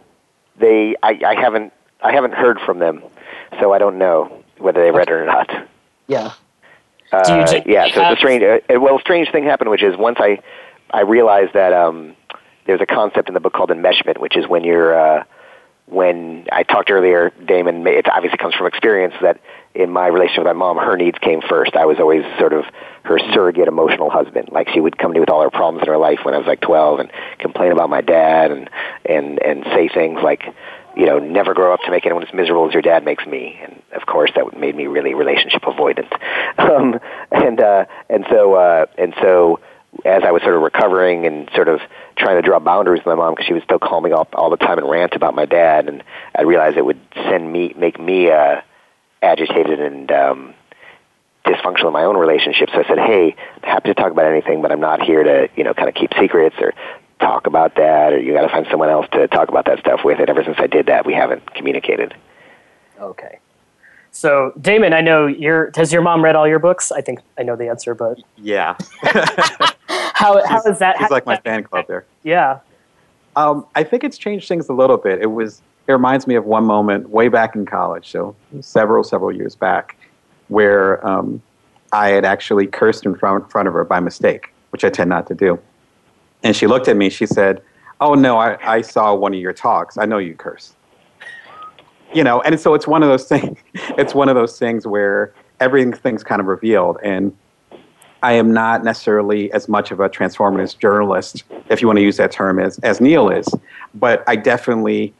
I haven't heard from them, so I don't know whether they read it or not. Yeah. So the strange thing happened, which is once I realized that there's a concept in the book called enmeshment, which is when I talked earlier, Damon, it obviously comes from experience that in my relationship with my mom, her needs came first. I was always sort of her surrogate emotional husband. Like, she would come to me with all her problems in her life when I was like 12 and complain about my dad and say things like, never grow up to make anyone as miserable as your dad makes me. And of course, that made me really relationship avoidant. And so as I was sort of recovering and sort of trying to draw boundaries with my mom, because she would still call me up all the time and rant about my dad, and I realized it would make me agitated and dysfunctional in my own relationship. So I said, hey, I'm happy to talk about anything, but I'm not here to, kind of keep secrets or talk about that, or you got to find someone else to talk about that stuff with. And ever since I did that, we haven't communicated. Okay. So, Damon, I know has your mom read all your books? I think I know the answer, but... Yeah. How is that? She's like my fan club there. Yeah. I think it's changed things a little bit. It reminds me of one moment way back in college, so several years back, where I had actually cursed in front of her by mistake, which I tend not to do. And she looked at me, she said, "Oh no, I saw one of your talks. I know you curse." And so it's one of those things. It's one of those things where everything's kind of revealed, and I am not necessarily as much of a transformative journalist, if you want to use that term, as Neil is. But I definitely,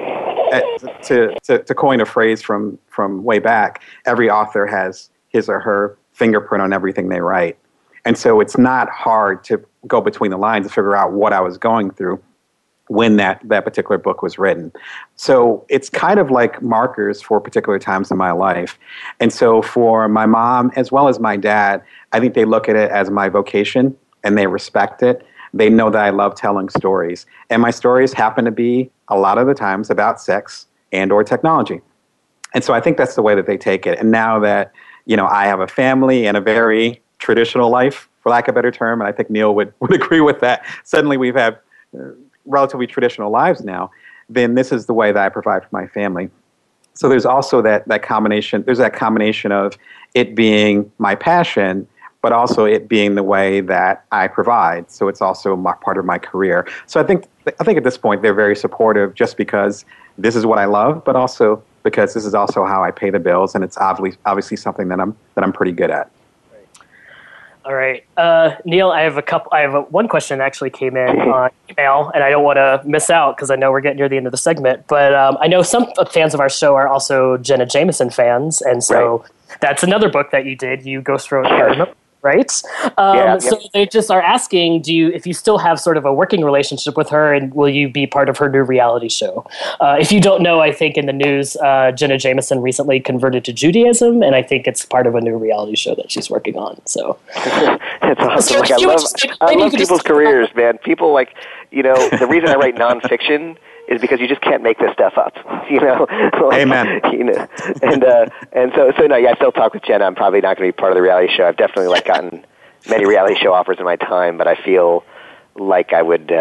to coin a phrase from way back, every author has his or her fingerprint on everything they write. And so it's not hard to go between the lines and figure out what I was going through when that particular book was written. So it's kind of like markers for particular times in my life. And so for my mom, as well as my dad, I think they look at it as my vocation and they respect it. They know that I love telling stories. And my stories happen to be, a lot of the times, about sex and or technology. And so I think that's the way that they take it. And now that, I have a family and a very traditional life, for lack of a better term, and I think Neil would agree with that, suddenly we've had relatively traditional lives now, then this is the way that I provide for my family. So there's also that combination. There's that combination of it being my passion, but also it being the way that I provide. So it's also part of my career. So I think at this point they're very supportive, just because this is what I love, but also because this is also how I pay the bills, and it's obviously something that I'm pretty good at. All right, Neil, I have one question that actually came in on email, and I don't want to miss out because I know we're getting near the end of the segment. But I know some fans of our show are also Jenna Jameson fans, and so that's another book that you did. You Ghost wrote her, right? So they just are asking, if you still have sort of a working relationship with her, and will you be part of her new reality show? If you don't know, I think in the news, Jenna Jameson recently converted to Judaism, and I think it's part of a new reality show that she's working on. So that's awesome. I love people's careers, man. People the reason I write nonfiction is because you just can't make this stuff up, Amen. And so I still talk with Jenna. I'm probably not going to be part of the reality show. I've definitely gotten many reality show offers in my time, but I feel like I would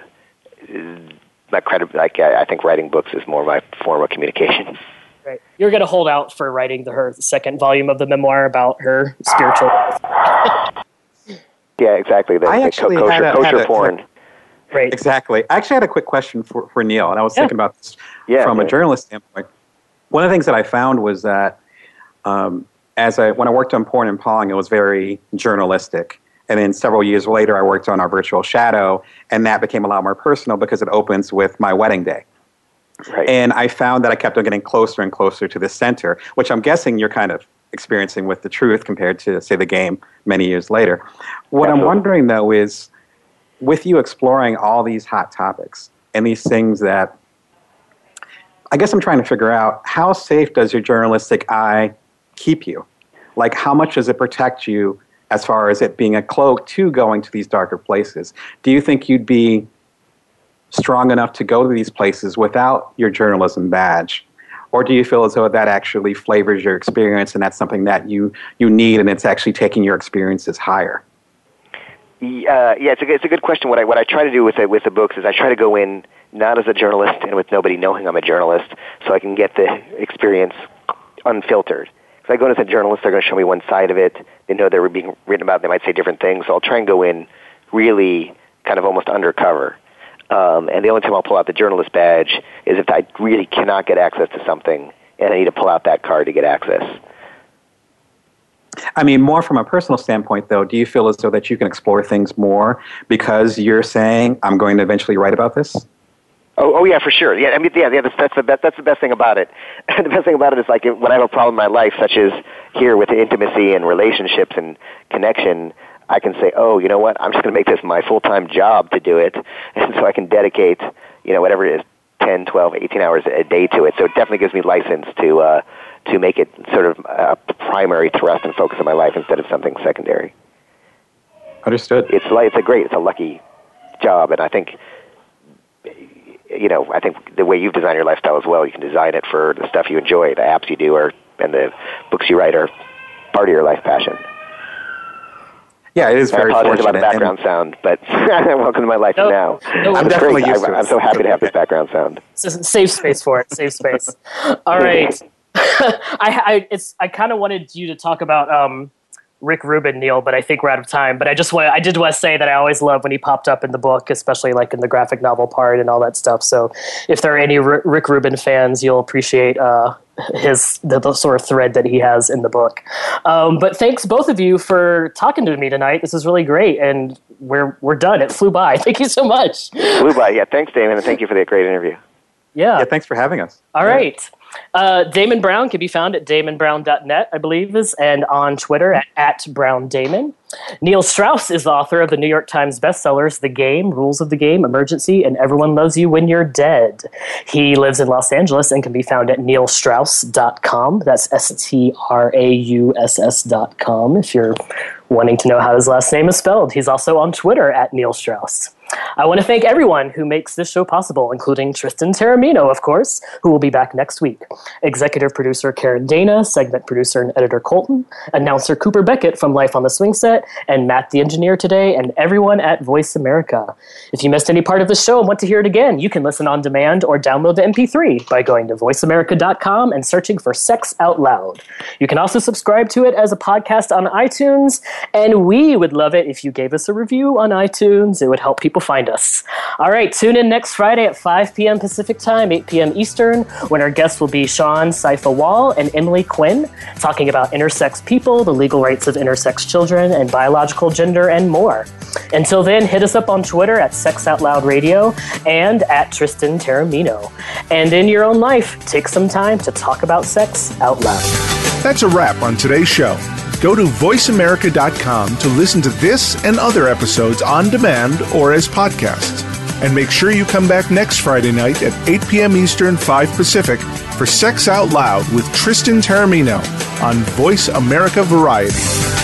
I think writing books is more my form of communication. Right. You're going to hold out for writing her second volume of the memoir about her spiritual. Yeah, exactly. The kosher porn. Right. Exactly. I actually had a quick question for Neil, and I was thinking about this from a journalist standpoint. One of the things that I found was that when I worked on Porn and Pong, it was very journalistic. And then several years later, I worked on Our Virtual Shadow, and that became a lot more personal because it opens with my wedding day. Right. And I found that I kept on getting closer and closer to the center, which I'm guessing you're kind of experiencing with The Truth compared to, say, The Game many years later. What I'm wondering, though, is with you exploring all these hot topics and these things that I guess I'm trying to figure out, how safe does your journalistic eye keep you? Like, how much does it protect you as far as it being a cloak to going to these darker places? Do you think you'd be strong enough to go to these places without your journalism badge? Or do you feel as though that actually flavors your experience and that's something that you need and it's actually taking your experiences higher? Yeah, it's a good question. What I try to do with the books is I try to go in not as a journalist and with nobody knowing I'm a journalist, so I can get the experience unfiltered. If I go in as a journalist, they're going to show me one side of it. They know they were being written about. They might say different things. So I'll try and go in really kind of almost undercover. And the only time I'll pull out the journalist badge is if I really cannot get access to something and I need to pull out that card to get access. I mean, more from a personal standpoint, though, do you feel as though that you can explore things more because you're saying, I'm going to eventually write about this? Oh yeah, for sure. Yeah, I mean, that's the best thing about it. The best thing about it is, like, when I have a problem in my life, such as here with the intimacy and relationships and connection, I can say, oh, you know what, I'm just going to make this my full-time job to do it, and so I can dedicate, whatever it is, 10, 12, 18 hours a day to it. So it definitely gives me license to make it sort of a primary thrust and focus of my life instead of something secondary. Understood. It's a lucky job, and I think the way you've designed your lifestyle as well, you can design it for the stuff you enjoy, the apps you do, and the books you write are part of your life passion. Yeah, it is very fortunate. I apologize about the background sound, but welcome to my life now. I'm definitely used to it. I'm so happy to have this background sound. Save space for it. Save space. All right. I kind of wanted you to talk about Rick Rubin, Neil, but I think we're out of time. But I did want to say that I always love when he popped up in the book, especially like in the graphic novel part and all that stuff. So if there are any Rick Rubin fans, you'll appreciate the sort of thread that he has in the book. But thanks both of you for talking to me tonight. This is really great, and we're done. It flew by. Thank you so much. Flew by. Yeah, thanks, Damon, and thank you for that great interview. Yeah, thanks for having us. All right. Damon Brown can be found at damonbrown.net, I believe, and on Twitter at @BrownDamon. Neil Strauss is the author of the New York Times bestsellers The Game, Rules of the Game, Emergency, and Everyone Loves You When You're Dead. He lives in Los Angeles and can be found at neilstrauss.com. That's STRAUSS.com if you're wanting to know how his last name is spelled. He's also on Twitter at Neil Strauss. I want to thank everyone who makes this show possible, including Tristan Taormino, of course, who will be back next week. Executive producer Karen Dana, segment producer and editor Colton, announcer Cooper Beckett from Life on the Swing Set, and Matt the engineer today, and everyone at Voice America. If you missed any part of the show and want to hear it again, you can listen on demand or download the MP3 by going to voiceamerica.com and searching for Sex Out Loud. You can also subscribe to it as a podcast on iTunes, and we would love it if you gave us a review on iTunes. It would help people find us. All right, tune in next Friday at 5 p.m. Pacific Time, 8 p.m. Eastern, when our guests will be Sean Saifa Wall and Emily Quinn, talking about intersex people, the legal rights of intersex children, and biological gender, and more. Until then, hit us up on Twitter at Sex Out Loud Radio and at Tristan Taormino. And in your own life, take some time to talk about sex out loud. That's a wrap on today's show. Go to voiceamerica.com to listen to this and other episodes on demand or as podcasts. And make sure you come back next Friday night at 8 p.m. Eastern, 5 Pacific for Sex Out Loud with Tristan Taormino on Voice America Variety.